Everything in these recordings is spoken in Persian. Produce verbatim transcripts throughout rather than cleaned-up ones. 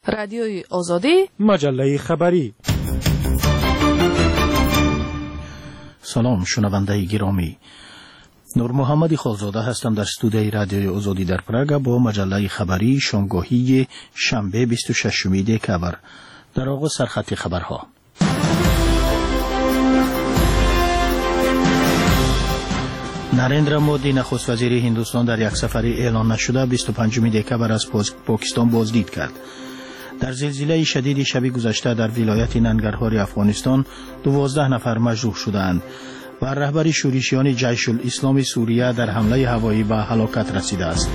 رادیوی آزادی، مجله خبری. سلام شنونده گرامی، نور محمد خالزاده هستم در استودیوی رادیوی آزادی در پراگ با مجله خبری شامگاهی شنبه بیست و ششم دکبر. در آغاز سرخط خبرها. نریندرا مودی نخست وزیر هندوستان در یک سفر اعلان نشده بیست و پنجم دکبر از پاکستان بازدید کرد. در زلزله شدید شب گذشته در ولایت ننگرهار افغانستان دوازده نفر مجروح شدند و رهبر شورشیان جیش الاسلام سوریه در حمله هوایی به هلاکت رسیده است.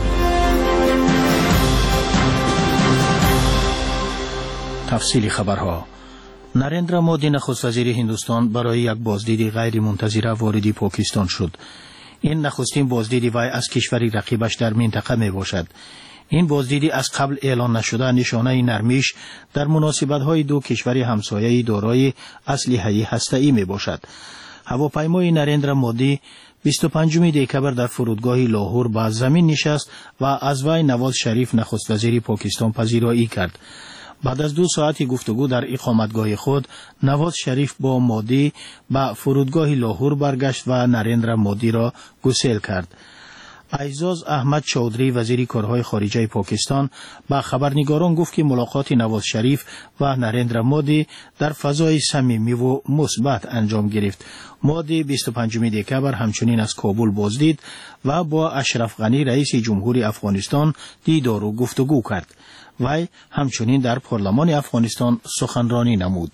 تفصیل خبرها. نریندرا مودی نخست وزیر هندوستان برای یک بازدید غیر منتظره وارد پاکستان شد. این نخستین بازدید وی از کشوری رقیبش در منطقه می باشد. این بازدیدی از قبل اعلان نشده نشانه نرمیش در مناسبت‌های دو کشور همسایه دارای اسلحه هسته‌ای می باشد. هواپیمای نریندرا مودی بیست و پنجم دکبر در فرودگاه لاهور به زمین نشست و از وی نواز شریف نخست وزیر پاکستان پذیرایی کرد. بعد از دو ساعتی گفتگو در اقامتگاه خود، نواز شریف با مودی به فرودگاه لاهور برگشت و نریندرا مودی را گسیل کرد. اعزاز احمد چودری وزیر کارهای خارجه پاکستان با خبرنگاران گفت که ملاقات نواز شریف و نریندرا مودی در فضای صمیمی و مثبت انجام گرفت. مودی بیست و پنجم دکبر همچنین از کابل بازدید و با اشرف غنی رئیس جمهوری افغانستان دیدار و گفتگو کرد. وی همچنین در پارلمان افغانستان سخنرانی نمود.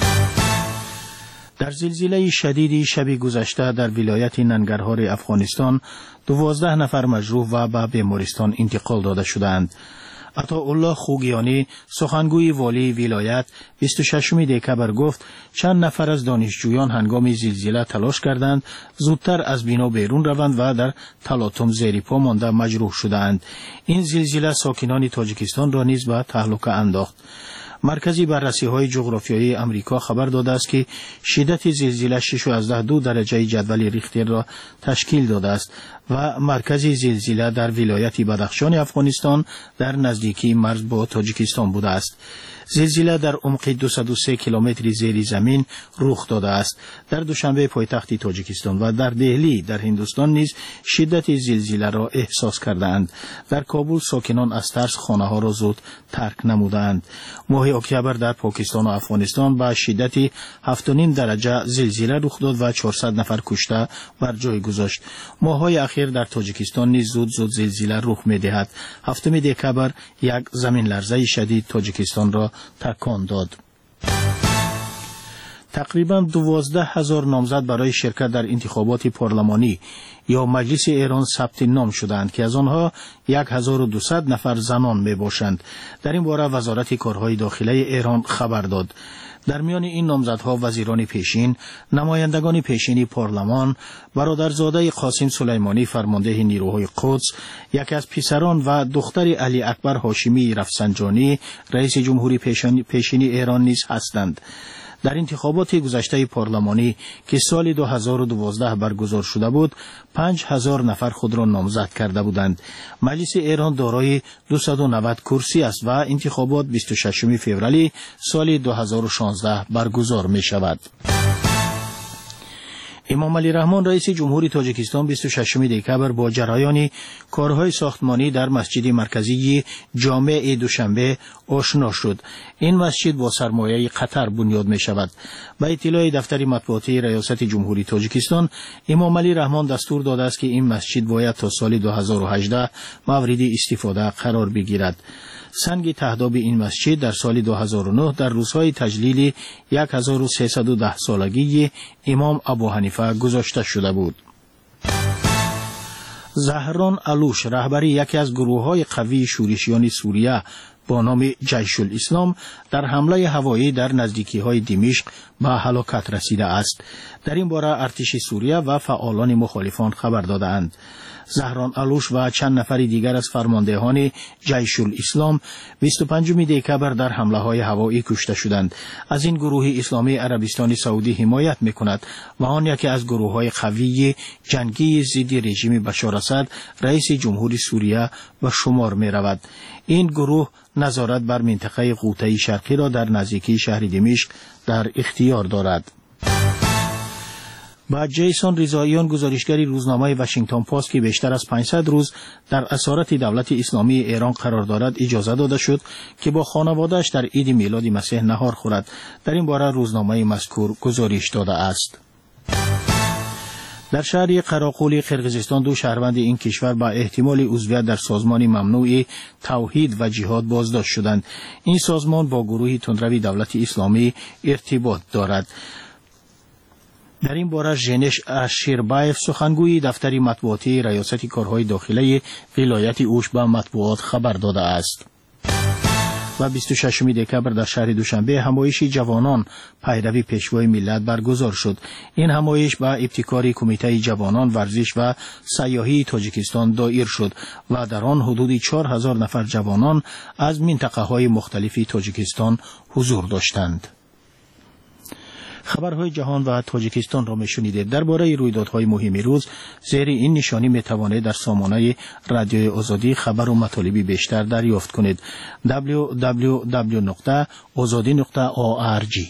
در زلزله شدید شب گذشته در ولایت ننگرهار افغانستان دوازده نفر مجروح و به بیمارستان انتقال داده شدند. عطاالله خوگیانی سخنگوی والی ولایت بیست و ششم دکبر گفت چند نفر از دانشجویان هنگام زلزله تلاش کردند زودتر از بنا بیرون روند و در تلاطم زیر پا مانده مجروح شدند. این زلزله ساکنان تاجیکستان را نیز به تهلکه انداخت. مرکزی بررسی‌های جغرافیایی امریکا خبر داده است که شدت زلزله شش و دو درجه جدول ریختر را تشکیل داده است و مرکز زلزله در ولایت بدخشان افغانستان در نزدیکی مرز با تاجیکستان بوده است. زلزله در عمق دویست و سه کیلومتر زیر زمین رخ داده است. در دوشنبه پایتخت تاجیکستان و در دهلی در هندوستان نیز شدت زلزله را احساس کردند. در کابل ساکنان از ترس خانه‌ها را زود ترک نمودند. ماه اکتبر در پاکستان و افغانستان با شدت هفت و نیم درجه زلزله رخ داد و چهارصد نفر کشته بر جای گذاشت. ماه‌های اخیر در تاجیکستان نیز زود زود زلزله رخ می‌دهد. هفتم دکبر یک زمین لرزه شدید تاجیکستان را تکان داد. تقریباً دوازده هزار نامزد برای شرکت در انتخابات پارلمانی یا مجلس ایران ثبت نام شدند که از آنها هزار و دویست نفر زنان می باشند. در این باره وزارت کارهای داخلی ایران خبر داد. در میان این نامزدها وزیران پیشین، نمایندگان پیشین پارلمان، برادرزاده قاسم سلیمانی فرمانده نیروهای قدس، یکی از پسران و دختر علی اکبر هاشمی رفسنجانی رئیس جمهوری پیشین ایران نیز هستند. در انتخابات گذشته پارلمانی که سال دو هزار و دوازده برگزار شده بود، پنج هزار نفر خود را نامزد کرده بودند. مجلس ایران دارای دویست و نود کرسی است و انتخابات بیست و ششم فوریه سال دو هزار و شانزده برگزار می شود. امام علی رحمان رئیس جمهوری تاجیکستان بیست و ششم دکبر با جریان کارهای ساختمانی در مسجد مرکزی جامع دوشنبه آشنا شد. این مسجد با سرمایه قطر بنیاد می شود. به اطلاع دفتر مطبوعاتی ریاست جمهوری تاجیکستان، امام علی رحمان دستور داده است که این مسجد باید تا سال دو هزار و هجده مورد استفاده قرار بگیرد. سنگ تهداب این مسجد در سال دو هزار و نه در روزهای تجلیل هزار و سیصد و ده سالگی امام ابو حنیفه گذاشته شده بود. زهران علوش رهبر یکی از گروه‌های قوی شورشیان سوریه با نام جیش الاسلام در حمله هوایی در نزدیکی‌های دمشق به هلاکت رسیده است. در این باره ارتش سوریه و فعالان مخالفان خبر دادند. زهران علوش و چند نفر دیگر از فرماندهان جیش الاسلام بیست و پنجم دکبر در حمله های هوایی کشته شدند. از این گروه اسلامی عربستان سعودی حمایت میکند و آن یکی از گروه های قوی جنگی ضد رژیم بشار اسد رئیس جمهوری سوریه به شمار می رود. این گروه نظارت بر منطقه غوطه شرقی را در نزدیکی شهر دمشق در اختیار دارد. با جیسون رضاییان، گزارشگری روزنامه واشنگتن پست که بیشتر از پانصد روز در اسارت دولت اسلامی ایران قرار دارد، اجازه داده شد که با خانواده‌اش در عید میلاد مسیح نهار خورد. در این باره روزنامه مذکور گزارش داده است. در شهر قراقلی قرقیزستان دو شهروند این کشور با احتمال عضویت در سازمان ممنوع توحید و جهاد بازداشت شدند. این سازمان با گروه تندروی دولت اسلامی ارتباط دارد. در این باره ژنش اشیربایف، سخنگوی دفتر مطبوعاتی ریاست کارهای داخلی ولایت اوش به مطبوعات خبر داده است. و بیست و ششم دکبر در شهر دوشنبه همایش جوانان پیروی پیشوای ملت برگزار شد. این همایش با ابتکار کمیته جوانان ورزش و سیاحی تاجیکستان دایر شد و در آن حدود چهار هزار نفر جوانان از منطقه های مختلف تاجیکستان حضور داشتند. خبرهای جهان و تاجیکستان را میشنیدید. درباره رویدادهای مهم روز زیر این نشانی میتوانید در سامانه رادیوی آزادی خبر و مطالبی بیشتر دریافت کنید. دبلیو دبلیو دبلیو نقطه آزادی نقطه او آر جی.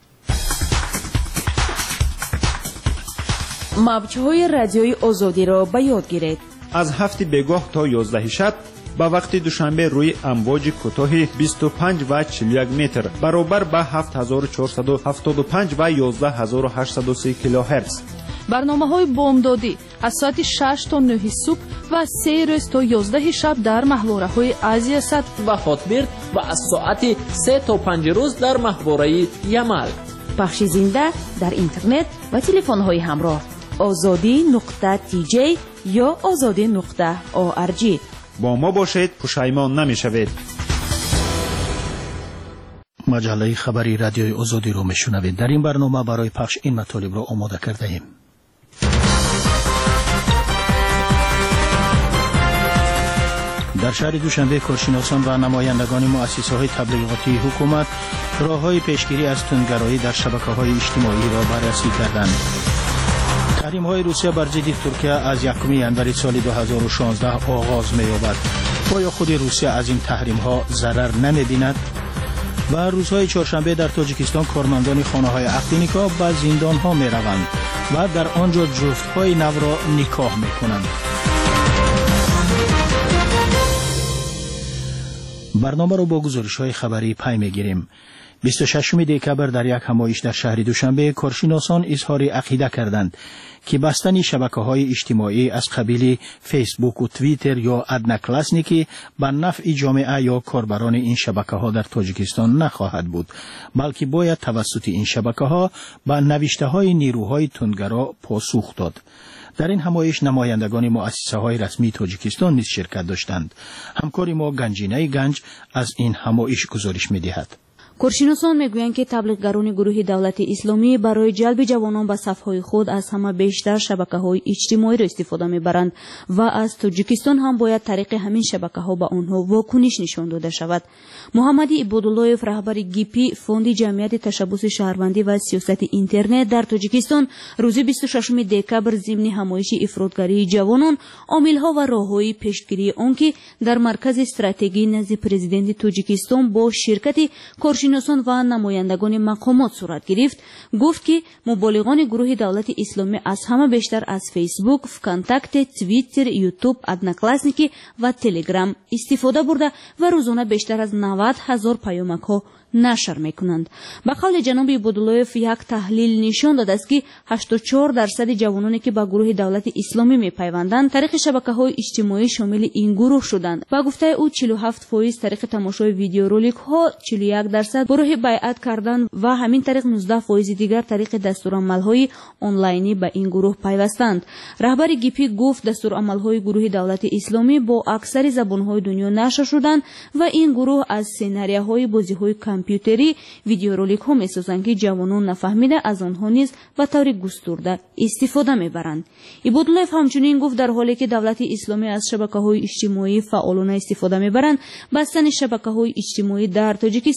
موج‌های رادیوی آزادی را به یاد گیرید. از هفت بگاه تا یازده شب با وقت دوشنبه روی امواج کوتاه بیست و پنج و چهل و یک متر برابر با هفت هزار و چهارصد و هفتاد و پنج و یازده هزار و هشتصد و سی کیلوهرتز. برنامه‌های بامدادی از ساعت شش تا نه صبح و سه روز تا یازده شب در محوره‌های آسیا صد و خاطبرد و از ساعت سه تا پنج روز در محوره یمل. پخش زنده در اینترنت و تلفن‌های همراه آزادی نقطه تی جی یا آزادی نقطه او آر جی. با ما باشید، پشیمان نمی‌شوید. مجله خبری رادیوی آزادی رو میشنوید. در این برنامه برای پخش این مطالب را آماده کرده ایم. در شهر دوشنبه کارشناسان و نمایندگان مؤسسه‌های تبلیغاتی حکومت راه‌های پیشگیری از تندگرایی در شبکه‌های اجتماعی را بررسی کردند. تحریم‌های روسیه بر ضد ترکیه از یکم ژانویه سال دو هزار و شانزده آغاز می‌یابد. آیا خود روسیه از این تحریم‌ها ضرر نمی‌بیند؟ و روزهای چهارشنبه در تاجیکستان کارمندان خانه‌های عقد نکاح به زندان‌ها می‌روند و در آنجا جفت‌های نو را نکاح می‌کنند. برنامه را با گزارش‌های خبری پی می‌گیریم. بیست و ششم دکبر در یک همایش در شهر دوشنبه کارشناسان اظهار عقیده کردند که بستن شبکه‌های اجتماعی از قبیل فیسبوک و توییتر یا ادناکلاسنیکی به نفع جامعه یا کاربران این شبکه‌ها در تاجیکستان نخواهد بود، بلکه باید توسط این شبکه‌ها به نوشته‌های نیروهای تندگرا پاسخ داد. در این همایش نمایندگان مؤسسه‌های رسمی تاجیکستان نیز شرکت داشتند. همکار ما گنجینه گنج از این همایش گزارش می‌دهد. کارشناسان میگویند که تبلیغگران گروه دولت اسلامی برای جلب جوانان به صفهای خود از همه بیشتر شبکه‌های اجتماعی را استفاده می‌برند و از تاجیکستان هم باید طریق همین شبکه‌ها به آنها واکنش نشان داده شود. محمد عبداللهیف، رهبر گیپی فوند جمعیت تشبث شهروندی و سیاست اینترنت در تاجیکستان، روز بیست و ششم دکبر ضمن همایش افراطگری جوانان عامل‌ها و راه‌های پیشگیری آن که در مرکز استراتژی نزد پرزیدنت تاجیکستان با شرکت کارشناسان و نمایندگان مقامات صورت گرفت، گفت که مبالغان گروه دولت اسلامی از همه بیشتر از فیسبوک، فکانتاکت، توییتر، یوتیوب، ادناکلاسنیکی و تلگرام استفاده برده و روزانه بیشتر از نود هزار پیامک ها نشر میکنند. به قول جناب عبداللهیف، یک تحلیل نشان داده است که هشتاد و چهار درصد جوانانی که به گروه دولت اسلامی میپیوندند طریق شبکه‌های اجتماعی شامل این گروه شدند. با گفته او چهل و هفت فیصد طریق تماشای ویدیو رولک ها، چهل و یک درصد برای بیعت کردن و همین طریق نوزده فیصد دیگر طریق دستورالعمل‌های آنلاینی به این گروه پیوستند. رهبر گیپی گفت دستورالعمل‌های گروه دولت اسلامی با اکثر زبان‌های دنیا نشر شدند و این گروه از سناریوهای بازی‌های کامپیوتری ویدیو رولک ها می‌سازند که جوانان نفهمیده از آنها نیز به طور گسترده استفاده می‌برند. عبداللهیف همچنین گفت در حالی که دولت اسلامی از شبکه‌های اجتماعی فعالانه استفاده می‌برند، بستن شبکه‌های اجتماعی در تاجیکستان به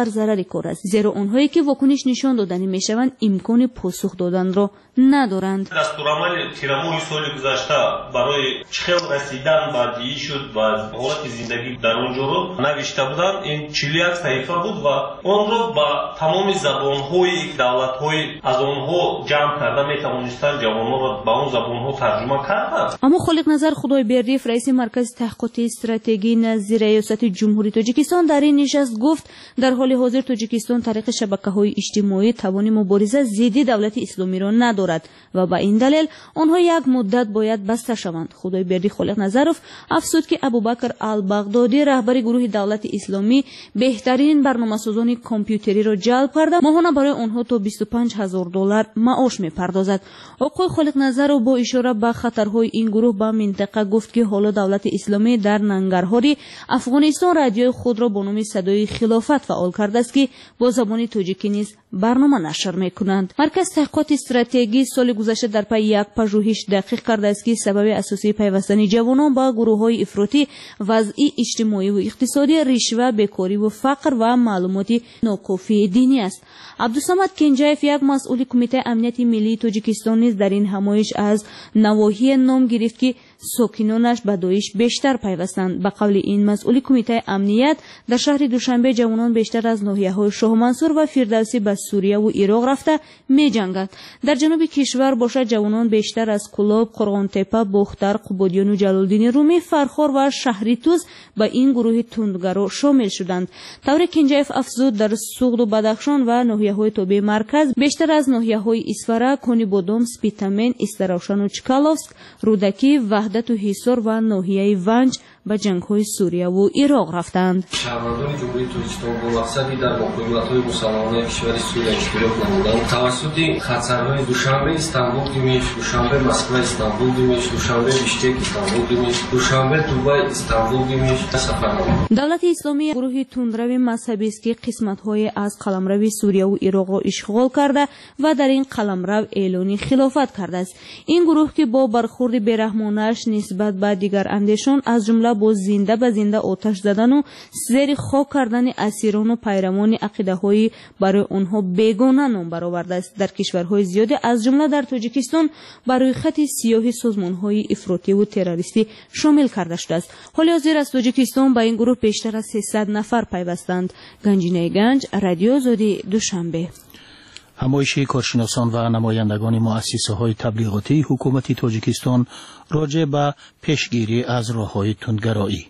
بر ضرر کار است، زیرا آنهایی که واکنش نشان دادنی میشوند امکان پاسخ دادن را ندارند. دستورالعمل تیرموی سال گذشته برای چخیل رسیدن به دیگه شد و حالت زندگی در اونجا رو نوشته بودن. این چهل و یک صحیفه بود و اون رو با تمام زبان‌های دولت‌های از اونها جمع کرده میتوانستن جوانان رو به اون زبان‌ها ترجمه کردن. اما خالق نظر خدایبردیف رئیس مرکز تحقیقات استراتژی نزد ریاست جمهوری تاجیکستان در این نشست گفت در حال حاضر تاجیکستان طریق شبکه‌های اجتماعی توان مبارزه ضد دولت اسلامی را ندارد و به این دلیل آنها یک مدت باید بسته شوند. خدایبردی خالق نظرов افزود که ابوبکر البغدادی رهبر گروه دولت اسلامی بهترین برنامه‌سازان کامپیوتری را جلب کرده ماهانه برای آنها تا بیست و پنج هزار دلار معاش می‌پردازد. آقای خالق نظرov با اشاره به خطرهای این گروه به منطقه گفت که حالا دولت اسلامی در ننگرهار افغانستان رادیوی خود را با نام صدای خلافت فعال کرده است که با زبان تاجیکی نیز برنامه نشر می‌کنند. مرکز تحقیقات استراتژی سال گذشته در پی یک پژوهش دقیق کرده است که سبب اساسی پیوستن جوانان با گروه‌های افراطی وضع اجتماعی و اقتصادی، رشوه، بیکاری و فقر و معلومات ناکافی دینی است. عبدالصمد کنجایف یک مسئول کمیته امنیت ملی تاجیکستان نیز در این همایش از نواحی نام گرفت که ساکنانش به داعش بیشتر پیوستند. به قول این مسئول کمیته امنیت در شهر دوشنبه جوانان بیشتر از ناحیه‌های شاه منصور و فردوسی به سوریه و عراق رفته می‌جنگند. در جنوب کشور باشد جوانان بیشتر از کلاب، قرغانتپه، بختر، قبادیان و جلالدین رومی، فرخار و شهریتوز به این گروه تندگرا شامل شدند. طور کنجایف افزود در سوغد و بدخشان و ناحیه‌های تابع مرکز بیشتر از ناحیه‌های اسفره، کنی بودم، سپیتامن، استراوشان و چکالوفسک، رودکی، وحدت و حصار و ناحیه ونج به جنگ‌های سوریه و عراق رفتند. شهروندان جمهوری تاجیکستان با مقصدی در مقاومت‌های مسلمانان کشور سوریه اشتراک نمودند. توسط خطرهای دوشنبه استانبول گیمیش، دوشنبه مسکو استانبول گیمیش، دوشنبه بیشکک استانبول گیمیش، دوشنبه دوبای استانبول گیمیش سفر نمودند. دولت اسلامی گروه تندرو مذهبی است که قسمت‌های از قلمرو سوریه و عراق را اشغال کرده و در این قلمرو اعلان خلافت کرده است. این گروه که با برخورد بیرحمانه‌اش نسبت به دیگر اندیشان از جمله با زنده به زنده آتش زدن و زیر خاک کردن اسیران و پیروان عقیده‌های برای آنها بیگانه نام برآورده است. در کشورهای زیادی از جمله در تاجیکستان برای خط سیاه سازمان‌های افراطی و تروریستی شامل کرده شده است. حال حاضر از تاجیکستان به این گروه بیشتر از سیصد نفر پیوستند. گنجینه گنج، رادیو آزادی، دوشنبه. همایش کارشناسان و نمایندگان مؤسسه‌های تبلیغاتی حکومت تاجیکستان راجع به پیشگیری از راه‌های تندگرایی.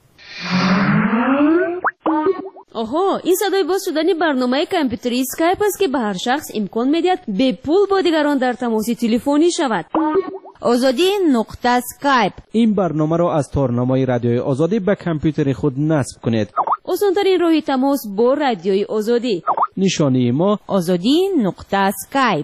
آها، این صدای باز شدن برنامه کامپیوتری اسکایپ است که به هر شخص امکان می‌دهد به پول با دیگران در تماس تلفنی شود. آزادی نقطه اسکایپ. این برنامه را از تارنامه رادیوی آزادی به کامپیوتر خود نصب کنید. آسان‌ترین راه تماس با رادیوی آزادی. نشانی ما آزادی نقطه اسکایپ.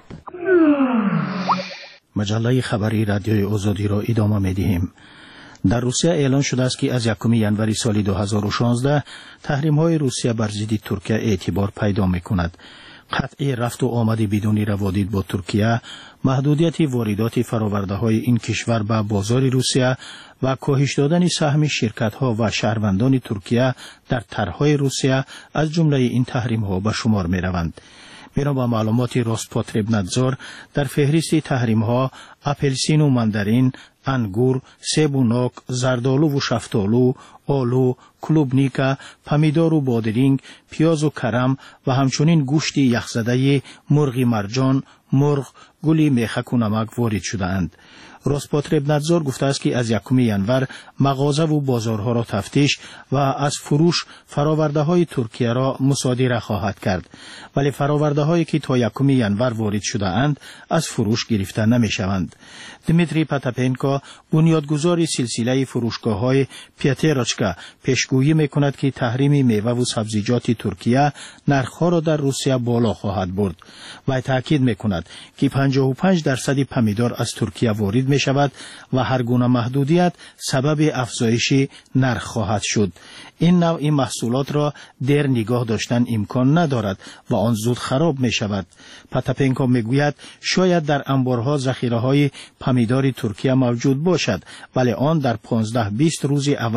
مجله خبری رادیوی آزادی را ادامه می‌دهیم. در روسیه اعلان شده است که از یکم ژانویه سال دو هزار و شانزده تحریم‌های روسیه بر ضد ترکیه اعتبار پیدا می‌کند. قطع رفت و آمد بدون روادید با ترکیه، محدودیت واردات فرآورده‌های این کشور به بازار روسیه و کاهش دادن سهم شرکت‌ها و شهروندان ترکیه در طرح‌های روسیه از جمله این تحریم‌ها به شمار می‌روند. بنا به معلومات روسپاتربنادزور در فهرست تحریم‌ها اپلسین و ماندارین، انگور، سیب و نوک، زردآلو و شفتالو، آلو، کلوبنیکا، پمیدار و بادرینگ، پیاز و کرم و همچنین گوشت یخزده مرغ مرجان، مرغ، گل میخک و نمک وارد شده‌اند. روسپاتربنادزور گفته است که از یکم ژانویه مغازه و بازارها را تفتیش و از فروش فراورده‌های ترکیه را مصادره خواهد کرد، ولی فراورده‌هایی که تا یکم ژانویه وارد شده اند از فروش گرفته نمی‌شوند. دمیتری پاتاپنکو بنیادگذار سلسله فروشگاه‌های پیاتروچکا پیشگویی می‌کند که تحریم میوه و سبزیجات ترکیه نرخ‌ها را در روسیه بالا خواهد برد و تاکید می‌کند که پنجاه و پنج درصد پمیدار از ترکیه وارد می شود و هر گونه محدودیت سبب افزایش نرخ خواهد شد. این نوع این محصولات را دیر نگاه داشتن امکان ندارد و آن زود خراب می شود. پاتاپنکو می گوید شاید در انبارها ذخیره های پمیدار ترکیه موجود باشد، ولی آن در پانزده بیست روز اولی تحریم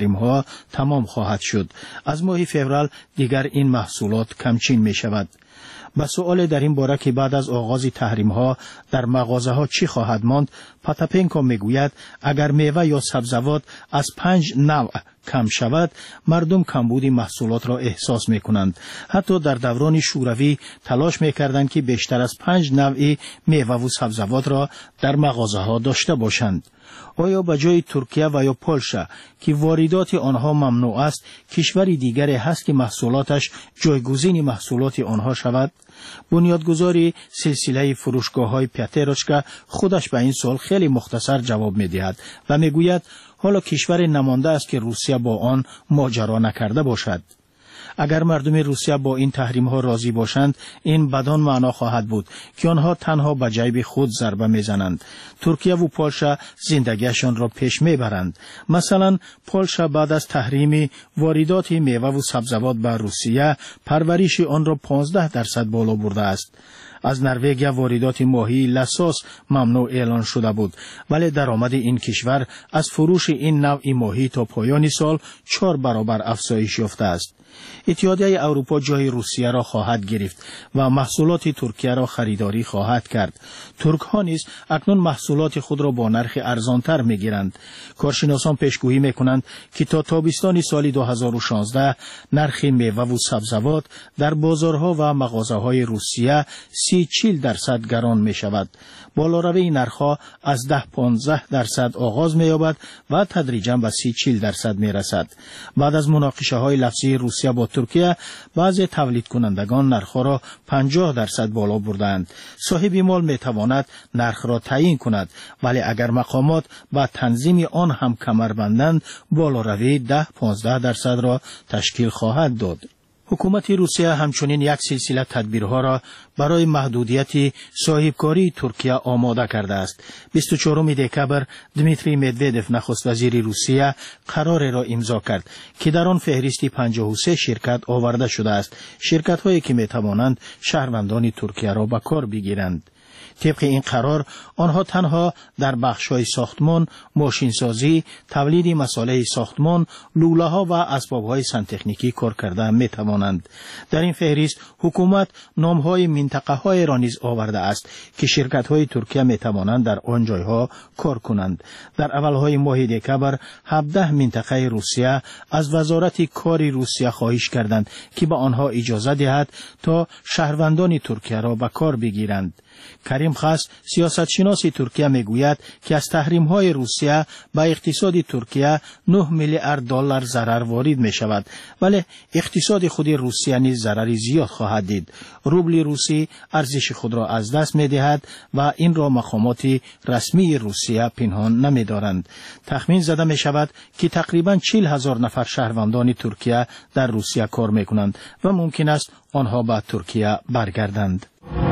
تحریم ها تمام خواهد شد. از ماه فوریه دیگر این محصولات کمچین می شود. با سؤال در این باره که بعد از آغاز تحریم ها در مغازه ها چی خواهد ماند، پاتاپنکو میگوید اگر میوه یا سبزیجات از پنج نوع کم شود، مردم کمبود محصولات را احساس می کنند. حتی در دوران شوروی تلاش می کردند که بیشتر از پنج نوع میوه و سبزیجات را در مغازه ها داشته باشند. آیا به جای ترکیه و یا پولشا که واردات آنها ممنوع است، کشوری دیگری هست که محصولاتش جایگزین محصولات آنها شود؟ بنیادگذاری سلسله فروشگاه‌های پیاتروچکا خودش به این سوال خیلی مختصر جواب می‌دهد و میگوید حالا کشور نمانده است که روسیه با آن ماجرا نکرده باشد. اگر مردم روسیه با این تحریم ها راضی باشند، این بدان معنا خواهد بود که آنها تنها به جیب خود ضربه میزنند. ترکیه و پولشا زندگیشان را پیش میبرند. مثلا پولشا بعد از تحریم واردات میوه و سبزیجات به روسیه، پرورش آن را پانزده درصد بالا برده است. از نروژ واردات ماهی لساس ممنوع اعلان شده بود، ولی درآمد این کشور از فروش این نوع ماهی تا پایان سال چهار برابر افزایش یافته است. اتحادیه اروپا جای روسیه را خواهد گرفت و محصولات ترکیه را خریداری خواهد کرد. ترک ها نیز اکنون محصولات خود را با نرخ ارزانتر می گیرند. کارشناسان پیشگویی می کنند که تا تابستان سال دو هزار و شانزده نرخ میوه و سبزیجات در بازارها و مغازه های روسیه سی چهل درصد گران می شود. بالاروی نرخها از ده پانزده درصد آغاز می یابد و تدریجاً به سی چهل درصد می رسد. بعد از مناقشه های لفظی روسیه با ترکیه، بعضی تولید کنندگان نرخها را پنجاه درصد بالا بردند. صاحب مال می تواند نرخ را تعیین کند، ولی اگر مقامات با تنظیم آن هم کمر بندند، بالاروی ده پانزده درصد را تشکیل خواهد داد. حکومت روسیه همچنین یک سلسله تدبیرها را برای محدودیت صاحبکاری ترکیه آماده کرده است. بیست و چهارم دکبر دمیتری مدودف نخست وزیر روسیه قرار را امضا کرد که در آن فهرست پنجاه و سه شرکت آورده شده است، شرکت هایی که می توانند شهروندان ترکیه را به کار بگیرند. طبق این قرار آنها تنها در بخش‌های ساختمان، ماشینسازی، تولید مساله ساختمان، لوله‌ها و اسباب‌های سنتکنیکی کار کرده می‌توانند. در این فهرست حکومت نام‌های منطقه‌های را نیز آورده است که شرکت‌های ترکیه می‌توانند در آن جایها کار کنند. در اول‌های ماه دکبر هفده منطقه روسیه از وزارت کار روسیه خواهش کردند که به آنها اجازه دهد تا شهروندان ترکیه را به کار بگیرند. کریم خاص سیاستشناس ترکیه میگوید که از تحریم‌های روسیه به اقتصاد ترکیه نه میلیارد دلار ضرر وارد می شود، ولی اقتصاد خود روسیه نیز ضرری زیاد خواهد دید. روبل روسی ارزش خود را از دست می دهد و این را مقامات رسمی روسیه پنهان نمی دارند. تخمین زده می شود که تقریباً چهل هزار نفر شهروندان ترکیه در روسیه کار می کنند و ممکن است آنها به ترکیه برگردند.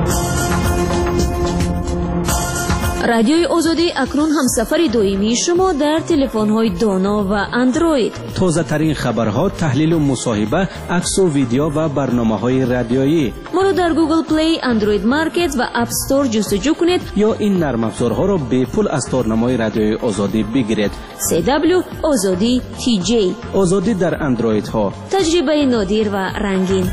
رادیوی آزادی اکنون همسفر دائمی شما در تلفن‌های دانا و اندروید. تازه ترین خبرها، تحلیل و مصاحبه، عکس و ویدیو و برنامه‌های رادیویی. ما را در گوگل پلی، اندروید مارکت و اپ استور جستجو کنید یا این نرم افزارها را به پول از تارنمای رادیوی آزادی بگیرید. سی دبلیو آزادی تی جی. آزادی در اندروید ها. تجربه نادر و رنگین.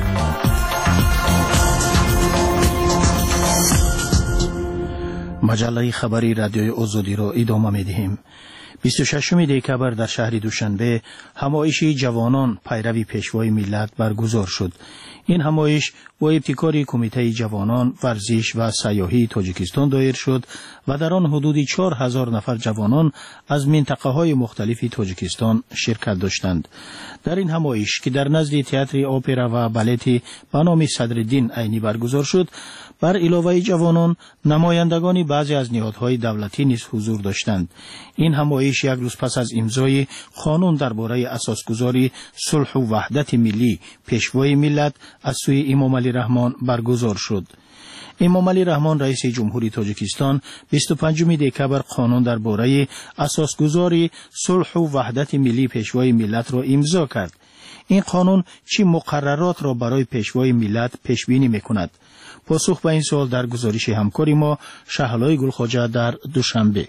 مجله خبری رادیوی آزادی را ادامه می‌دهیم. بیست و ششم دکبر در شهر دوشنبه همایش جوانان پیروی پیشوای ملت برگزار شد. این همایش با ابتکار کمیته جوانان ورزش و سیاحی تاجیکستان دایر شد و در آن حدود چهار هزار نفر جوانان از منطقه‌های مختلف تاجیکستان شرکت داشتند. در این همایش که در نزد تئاتر اپرا و بالت به نام صدرالدین عینی برگزار شد، بر علاوه جوانان نمایندگان بعضی از نهادهای دولتی نیز حضور داشتند. این همایش یک روز پس از امضای قانون درباره اساسگذاری صلح و وحدت ملی پیشوای ملت از سوی امام علی رحمان برگزار شد. امام علی رحمان رئیس جمهوری تاجیکستان بیست و پنجم دکبر قانون درباره اساسگذاری صلح و وحدت ملی پیشوای ملت را امضا کرد. این قانون چه مقررات را برای پیشوای ملت پیش بینی می‌کند؟ پاسخ به این سوال در گزارش همکاری ما شهلای گلخواجه در دوشنبه.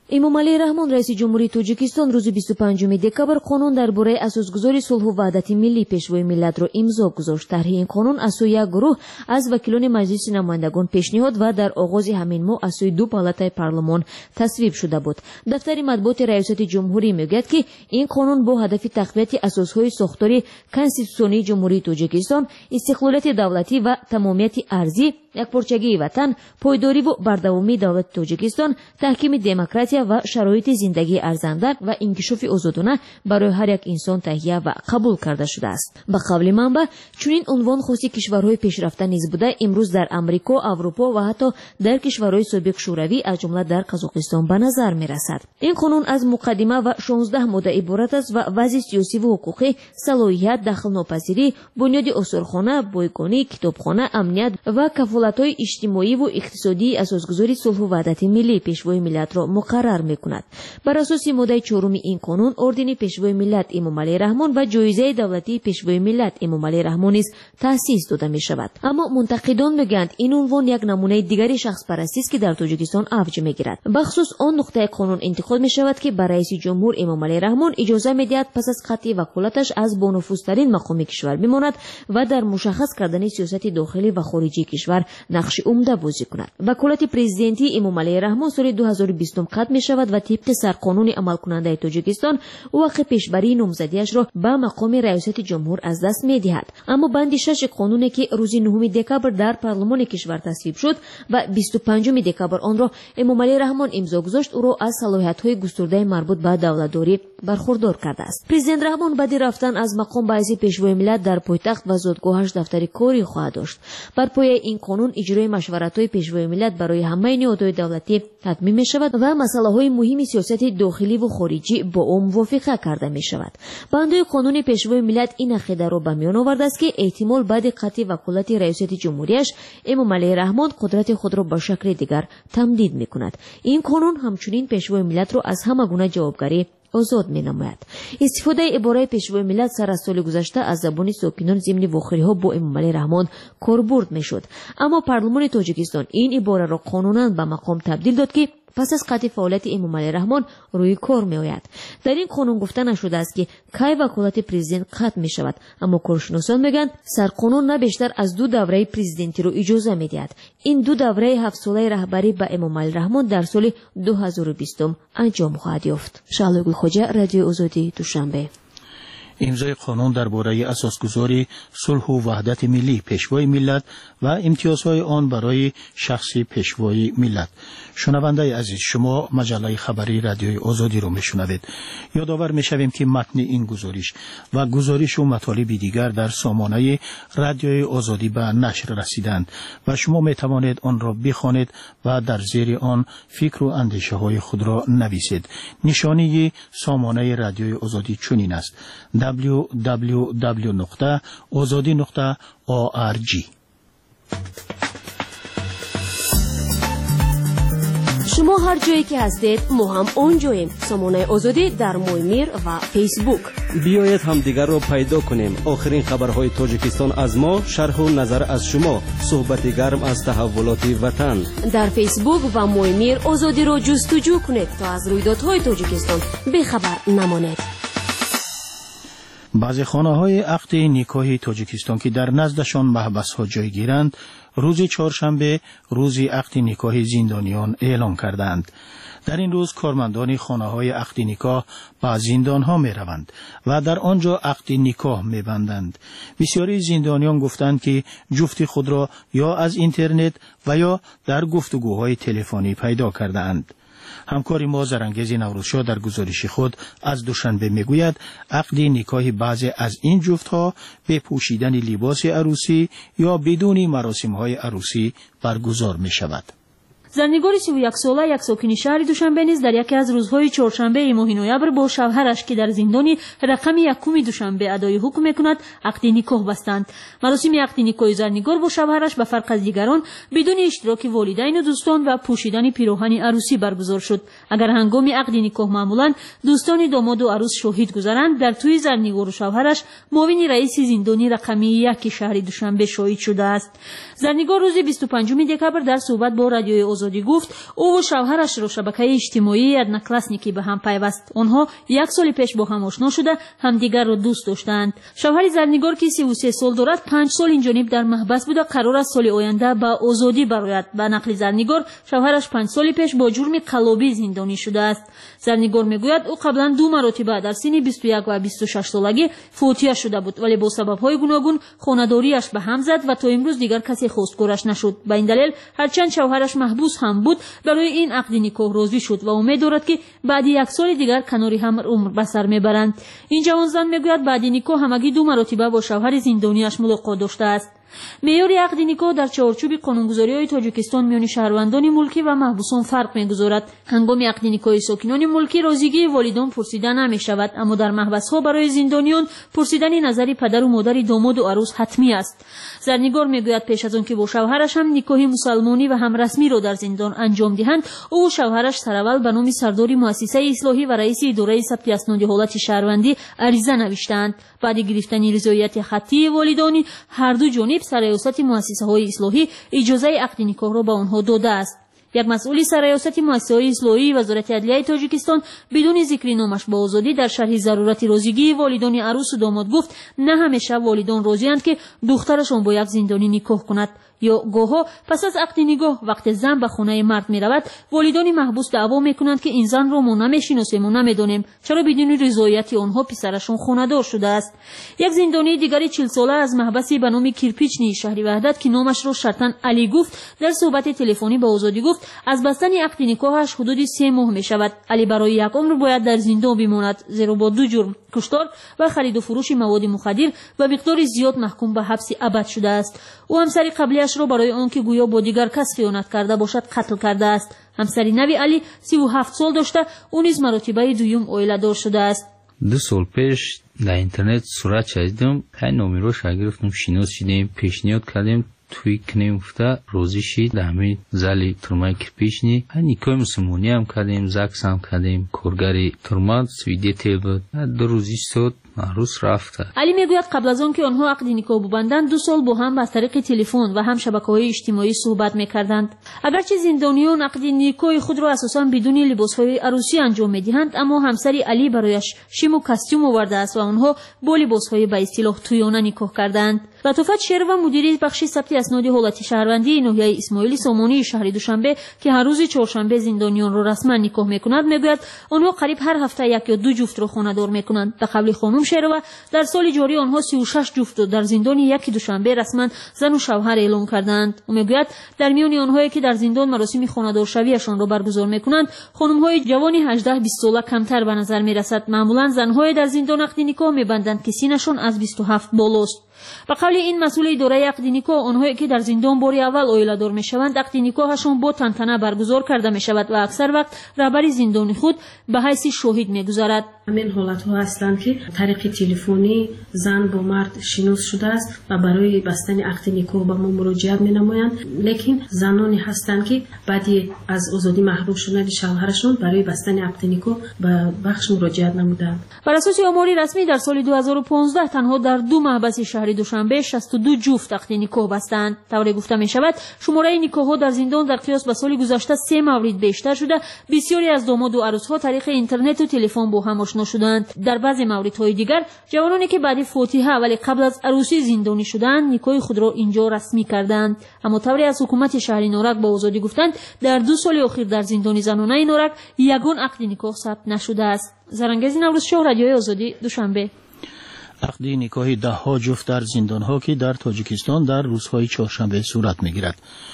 эмомалӣ раҳмон раиси ҷумҳурии тоҷикистон рӯзи бисту панҷуми декабр қонун дар бораи асосгузори сулҳу ваҳдати миллӣ пешвои миллатро имзо гузошт. Тарҳи ин қонун аз сӯи як гурӯҳ аз вакилони маҷлиси намояндагон пешниҳод ва дар оғози ҳамин моҳ аз сӯи ду палатаи парлумон тасвиб шуда буд. дафтари матбуоти раёсати ҷумҳурӣ мегӯяд ки ин қонун бо ҳадафи тақвияти асосҳои сохтори конститутсионии ҷумҳурии тоҷикистон, истиқлолияти давлатӣ ва тамомияти арзӣ, якпорчагии ватан, пойдориву бардавомии давлати тоҷикистон, таҳкими демократия ва шароити зиндагии арзанда ва инкишофи озодона барои ҳар як инсон таҳия ва қабул карда шудааст. Ба қавли манба, чунин унвон хоси кишварҳои пешрафта низ буда, имрӯз дар Амрико, Аврупо ва ҳатто дар кишварҳои собиқ шӯравӣ, аз ҷумла дар Қазоқистон ба назар мерасад. Ин қонун аз муқаддима ва шонздаҳ модда иборат аст ва вазъи сиёсиву ҳуқуқӣ, салоҳият, дахлнопазирӣ, бунёди осорхона, бойгонӣ, китобхона, амният ва кафолатҳои иҷтимоиву иқтисодии асосгузори сулҳу ваҳдати миллӣ пешвои миллатро муқаррар мекунад. Бар асоси моддаи чоруми ин қонун, ордени пешвои миллат Эмомалӣ Раҳмон ва ҷоизаи давлатии пешвои миллат Эмомалӣ Раҳмон низ таъсис дода мешавад. Аммо мунтақидон мегӯянд, ин унвон як намунаи дигари шахспарастист ки дар Тоҷикистон авҷ мегирад. Бахусус он нуқтаи қонун интиқод мешавад ки ба раиси ҷумҳур Эмомалӣ Раҳмон иҷоза медиҳад пас аз қатъи ваколаташ аз бонуфузтарин мақоми кишвар бимонад ва дар мушаххас кардани сиёсати дохилӣ ва хориҷии кишвар нақши умда бозӣ кунад. Ваколати президентии Эмомалӣ Раҳмон соли ду ҳазору бистум қатъ мешавад ва тибқи сарқонуни амалкунандаи Тоҷикистон ӯ ҳаққи пешбарии номзадиашро ба мақоми раёсати ҷумҳур аз даст медиҳад. Аммо банди шаши қонуне ки рӯзи нуҳуми декабр дар парлумони кишвар тасвиб шуд ва бисту панҷуми декабр онро Эмомалӣ Раҳмон имзо гузошт, ӯро аз салоҳиятҳои густурдаи марбут ба давлатдорӣ бархурдор кардааст. Президент Раҳмон баъди рафтан аз мақом ба ҳайзи пешвои миллат дар пойтахт ва зодгоҳаш дафтари корӣ хоҳад дошт. Бар пояи ин қонун иҷрои машваратҳои пешвои миллат барои ҳамаи ниҳодҳои давлатӣ ҳатмӣ мешавад ва масъалаҳои муҳими сиёсати дохиливу хориҷӣ бо он мувофиқа карда мешавад. Бандои қонуни пешвои миллат ин ақидаро ба миён овардааст ки эҳтимол баъди қатъи ваколати раёсати ҷумҳуриаш Эмомалӣ Раҳмон қудрати худро ба шакли дигар тамдид мекунад. Ин қонун ҳамчунин пешвои миллатро аз ҳама гуна ҷавобгарӣ озод менамояд. Истифодаи ибораи пешвои миллат сар аз соли гузашта аз забони сокинон зимни вохӯриҳо бо Эмомалӣ Раҳмон корбурд мешуд. Аммо парлумони Тоҷикистон ин ибораро қонунан ба мақом табдил дод ки пас аз қатъи фаъолияти Эмомалӣ Раҳмон рӯи кор меояд. Дар ин қонун гуфта нашудааст ки кай ваколати президент қатъ мешавад, аммо коршиносон мегӯянд сарқонун на бештар аз ду давраи президентиро иҷоза медиҳад. Ин ду давраи ҳафтсолаи раҳбарӣ ба Эмомалӣ Раҳмон дар соли ду ҳазору бистум анҷом хоҳад ёфт. Шаҳлои Хоҷа, Радиои Озодӣ, Душанбе. имзои қонун дар бораи асосгузори сулҳу ваҳдати миллӣ пешвои миллат ва имтиёзҳои он барои шахси пешвои миллат. шунавандаи азиз, шумо маҷаллаи хабари Радиои Озодиро мешунавед. ёдовар мешавем ки матни ин гузориш ва гузоришу матолиби дигар дар сомонаи Радиои Озодӣ ба нашр расиданд ва шумо метавонед онро бихонед ва дар зери он фикру андешаҳои худро нависед. нишонии сомонаи Радиои Озодӣ чунин аст: дабл ю дабл ю дабл ю нуқта озодӣ нуқта о ар ҷи. шумо ҳар ҷое ки ҳастед, мо ҳам он ҷоем. сомонаи Озодӣ дар Моймир ва Фейсбук. биёед ҳамдигарро пайдо кунем. охирин хабарҳои Тоҷикистон аз мо, шарҳу назар аз шумо, суҳбати гарм аз таҳаввулоти ватан. дар Фейсбук ва Моймир Озодиро ҷустуҷӯ кунед то аз рӯйдодҳои Тоҷикистон бехабар намонед. баъзе хонаҳои ақди никоҳи Тоҷикистон ки дар наздашон маҳбасҳо ҷойгиранд, рӯзи чоршанбе рӯзи ақди никоҳи зиндониён эълон карданд. дар ин рӯз кормандони хонаҳои ақди никоҳ ба зиндонҳо мераванд ва дар он ҷо ақди никоҳ мебанданд. бисёрии зиндониён гуфтанд ки ҷуфти худро ё аз интернет ва ё дар гуфтугӯҳои телефонӣ пайдо кардаанд. ҳамкори мо Зарангези Наврӯзшоҳ дар гузориши худ аз Душанбе мегӯяд, ақди никоҳи баъзе аз ин ҷуфтҳо бе пӯшидани либоси арӯсӣ ё бидуни маросимҳои арӯсӣ баргузор мешавад. زنگاری سی و یک ساله یک ساکن شهر دوشنبه نیز در یکی از روزهای چهارشنبه ماه نوامبر با شوهرش که در زندان رقم یکم دوشنبه ادای حکم میکند عقد نکاح بستند. مراسم عقد نکاح زنگار با شوهرش به فرق از دیگران بدون اشتراک والدین و دوستان و پوشیدن پیراهن عروسی برگزار شد. اگر هنگام عقد نکاح معمولا دوستان داماد و عروس شاهد گذارند، در توی زنگار و شوهرش معاون رئیس زندان رقم یک شهر دوشنبه شاهد شده است. زنگار روز بیست و پنجم دکبر در صحبت با رادیوی озодӣ гуфт, ӯ ва шавҳарашро шабакаи иҷтимоии одноклассники ба ҳам пайваст. онҳо як соли пеш бо ҳам ошно шуда ҳамдигарро дӯст доштаанд. шавҳари зарнигор ки си و سه сол дорад, панҷ сол инҷониб дар маҳбас буда қарор аст соли оянда ба озодӣ барояд. ба нақли зарнигор, шавҳараш панҷ соли пеш бо ҷурми қаллобӣ зиндонӣ шудааст. зарнигор мегӯяд, ӯ қаблан ду маротиба дар синни бисту як ва бисту шаш солагӣ фотиҳа шуда буд, вале бо сабабҳои гуногун хонадориаш ба ҳам зад ва то имрӯз дигар касе хостгораш нашуд. ба ин далел, ҳарчанд шавҳараш маҳбус ҳам буд, барои ин ақди никоҳ розӣ шуд ва умед дорад ки баъди як соли дигар канори ҳам умр ба сар мебаранд. ин ҷавонзан мегӯяд, баъди никоҳ ҳамагӣ ду маротиба бо шавҳари зиндониаш мулоқот доштааст. меъёри ақди никоҳ дар чаҳорчӯби қонунгузориҳои Тоҷикистон миёни шаҳрвандони мулкӣ ва маҳбусон фарқ мегузорад. ҳангоми ақди никоҳи сокинони мулкӣ розигии волидон пурсида намешавад, аммо дар маҳбасҳо барои зиндониён пурсидани назари падару модари домоду арӯс ҳатмӣ аст. зарнигор мегӯяд, пеш аз он ки бо шавҳараш ҳам никоҳи мусалмонӣ ва ҳам расмиро дар зиндон анҷом диҳанд, ӯ ва шавҳараш сараввал ба номи сардори муассисаи ислоҳӣ ва раиси идораи сабти асноди ҳолати шаҳрвандӣ ариза навиштаанд. баъди гирифтани ризояти хаттии волидони ҳарду ҷониб, сарраёсати муассисаҳои ислоҳӣ иҷозаи ақди никоҳро ба онҳо додааст. як масъули сарраёсати муассисаҳои ислоҳии вазорати адлияи Тоҷикистон бидуни зикри номаш ба озодӣ дар шарҳи зарурати розигии волидони арӯсу домод гуфт, на ҳамеша волидон розиянд ки духтарашон бо як зиндонӣ никоҳ кунад. ё гоҳҳо пас аз ақди нигоҳ, вақте зан ба хонаи мард меравад, волидони маҳбус даъво мекунанд ки ин занро мо намешиносему, намедонем чаро бидуни ризояти онҳо писарашон хонадор шудааст. як зиндонии дигари чилсола аз маҳбаси ба номи Кирпични шаҳри Ваҳдат ки номашро шартан Али гуфт, дар суҳбати телефонӣ ба озодӣ гуфт, аз бастани ақди никоҳаш ҳудуди се моҳ мешавад. Али барои як умр бояд дар зиндон бимонад, зеро бо ду ҷурм куштор ва хариду фурӯши маводи мухаддир ба миқдори зиёд маҳкум ба ҳабси абад шудааст. ӯ ҳамсари қаблиашро барои он ки гӯё бо дигар кас хиёнат карда бошад қатл кардааст. ҳамсари нави Али си و ҳафт сол дошта, ӯ низ маротибаи дуюм оиладор шудааст. ду сол пеш дар интернет сурат шидем, ҳай номероша гирифтем, шинос шидем, пешниҳод кардем توی کنیم گفته روزی شید در همین زلی ترمای کرپیشنی نیکای مسلمانی هم کردیم، زکس هم کردیم. کارگری ترما سویدیتی بود. دو روزی شد عروس رفته. علی میگوید قبل از آن که آنها عقد نکاح ببندند دو سال با هم از طریق تلفن و هم شبکه‌های اجتماعی صحبت می‌کردند. اگرچه زندانیان عقد نکاح خود را اساساً بدون لباس‌های عروسی انجام می‌دهند، اما همسری علی برایش شیم و کاستوم آورده است و آنها با لباس‌های به اصطلاح تویانه نکاح کردند. لطفت شعر و مدیری بخش ثبت اسناد حالت شهروندی ناحیه اسماعیل سامانی شهر دوشنبه که هر روز چهارشنبه زندانیان را رسما نکاح می‌کند میگوید آنها قریب هر هفته یک یا دو جفت را خانه‌دار می‌کنند. به قول خانم شعروا در سال جاری آنها سی و شش جفت در زندان یک دوشنبه رسما زن و شوهر اعلام کردند. او میگوید در میان آنهایی که در زندان مراسم خانه‌دار شویشان را برگزار می‌کنند خانم‌های جوان هجده بیست ساله کمتر به نظر می‌رسد. معمولا زن‌های در زندان عقد نکاح می‌بندند که سینشان از بیست و هفت بالاست. به قول این مسئول اداره عقد نکاح آنهایی که در زندان بار اول عائله‌دار میشوند عقد نکاحشان با تنتنه برگزار کرده میشود و اکثر وقت رهبر زندان خود به حیث شاهد میگذارد. همین حالت‌ها هستند که طریق تلفنی زن با مرد شناس شده است و برای بستن عقد نکاح به ما مراجعت می‌نمایند، لیکن زنانی هستند که بعدی از آزادی محروم شدن شوهرشون برای بستن عقد نکاح به بخش مراجعت نمودند. بر اساس آماری رسمی در سال دو هزار و پانزده تنها در دو محبس شهر دوشنبه شصت و دو جفت عقد نکاح بستند. طوری گفته می شود شماره نکاح‌ها در زندان در قیاس به سال گذشته سه مورد بیشتر شده. بسیاری از داماد و عروس‌ها طریق اینترنت و تلفن با هم آشنا شدند. در بعضی موردهای دیگر جوانانی که بعد فاتحه ولی قبل از عروسی زندانی شدند نکاح خود را اینجا رسمی کردند. اما طوری از حکومت شهر نارک با آزادی گفتند در دو سال اخیر در زندان زنانه نارک یگان عقد نکاح ثبت نشده است. زرنگز نوروز شاه رادیوی آزادی دوشنبه. عقد نکاح ده ها جفت در زندان ها که در تاجیکستان در روزهای چهارشنبه صورت میگیرد.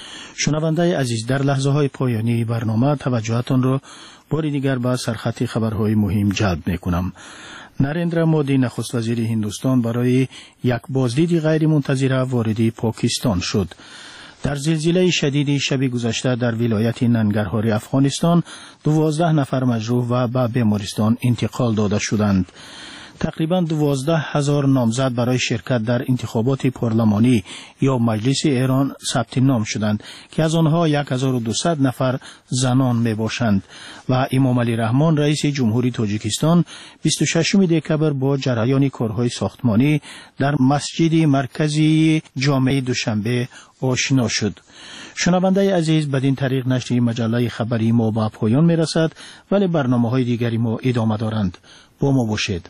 شنونده عزیز، در لحظه های پایانی برنامه توجهتان را بار دیگر به سرخط خبرهای مهم جلب میکنم. نریندرا مودی نخست وزیر هندوستان برای یک بازدید غیر منتظره وارد پاکستان شد. در زلزله شدید شب گذشته در ولایت ننگرهار افغانستان دوازده نفر مجروح و به بیمارستان انتقال داده شدند. تقریبا دوازده هزار نامزد برای شرکت در انتخابات پارلمانی یا مجلس ایران ثبت نام شدند که از آنها هزار و دویست نفر زنان می باشند و امام علی رحمان رئیس جمهوری تاجیکستان بیست و ششم دکبر با جریان کارهای ساختمانی در مسجد مرکزی جامع دوشنبه آشنا شد. شنونده عزیز، بدین طریق نشر مجله خبری ما به پایان می رسد، ولی برنامه های دیگری ما ادامه دارند. با ما باشید.